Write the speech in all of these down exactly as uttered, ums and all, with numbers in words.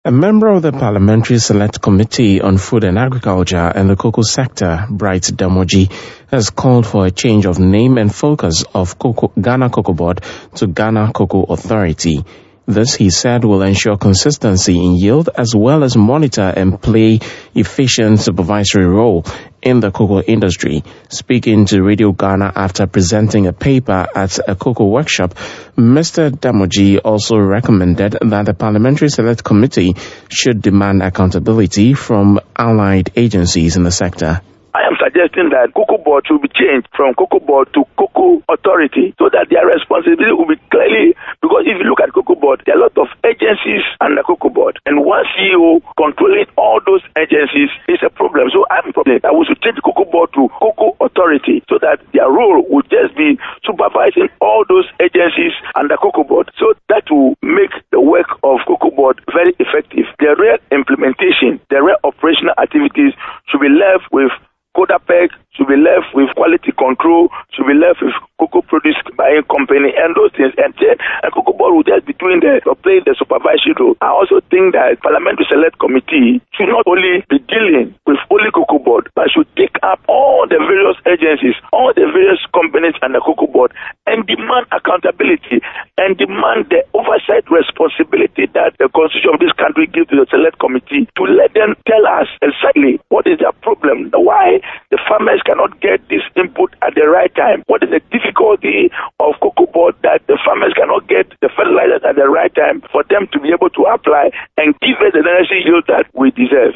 A member of the Parliamentary Select Committee on Food and Agriculture and the Cocoa Sector, Bright Damoji, has called for a change of name and focus of Cocoa, Ghana Cocoa Board to Ghana Cocoa Authority. This, he said, will ensure consistency in yield as well as monitor and play efficient supervisory role in the cocoa industry. Speaking to Radio Ghana after presenting a paper at a cocoa workshop, Mister Damoji also recommended that the Parliamentary Select Committee should demand accountability from allied agencies in the sector. I am suggesting that Cocoa Board should be changed from Cocoa Board to Cocoa Authority so that their responsibility will be clearly, because if you look at Cocoa Board, there are a lot of agencies under Cocoa Board, and one C E O controlling all those agencies is a problem. So I'm probably that we should change Cocoa Board to Cocoa Authority so that their role would just be supervising all those agencies under Cocoa Board. So that will make the work of Cocoa Board very effective. The real implementation, the real operational activities should be left with Codapec, should be left with quality control, should be left with cocoa produce buying company and those things. And, and Cocoa Board will just be doing the playing the supervisory role. I also think that Parliamentary Select Committee should not only be dealing with only Cocoa Board, but should take up all the various agencies, all the various companies under Cocoa Board, and demand accountability and demand the oversight responsibility that the Constitution of this country gives to the Select Committee to let them tell us exactly what is their problem, why the farmers cannot get this input at the right time, what is the difficulty of Cocoa Board that the farmers cannot get the fertilizers at the right time for them to be able to apply and give us the necessary yield that we deserve.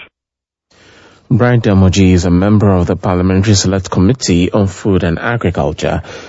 Bright Damoji is a member of the Parliamentary Select Committee on Food and Agriculture.